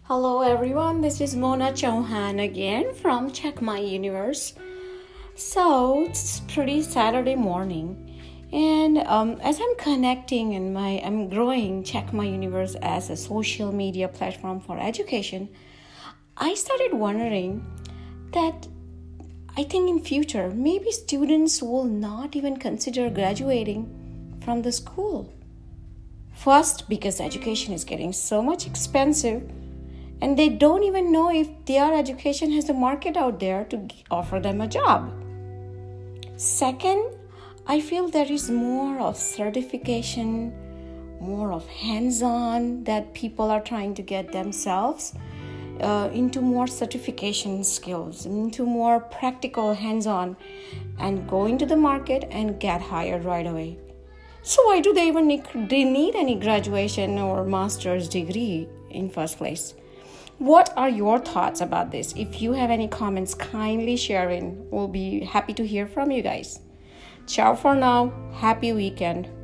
Hello everyone, this is Mona Chauhan again from Check My Universe. So it's pretty Saturday morning, and as I'm connecting and I'm growing Check My Universe as a social media platform for education, I started wondering that I think in future maybe students will not even consider graduating from the school. First, because education is getting so much expensive and they don't even know if their education has a market out there to offer them a job. Second, I feel there is more of certification, more of hands-on that people are trying to get themselves into more certification skills, into more practical hands-on, and go into the market and get hired right away. So why do they even need any graduation or master's degree in first place? What are your thoughts about this? If you have any comments, kindly share in. We'll be happy to hear from you guys. Ciao for now. Happy weekend.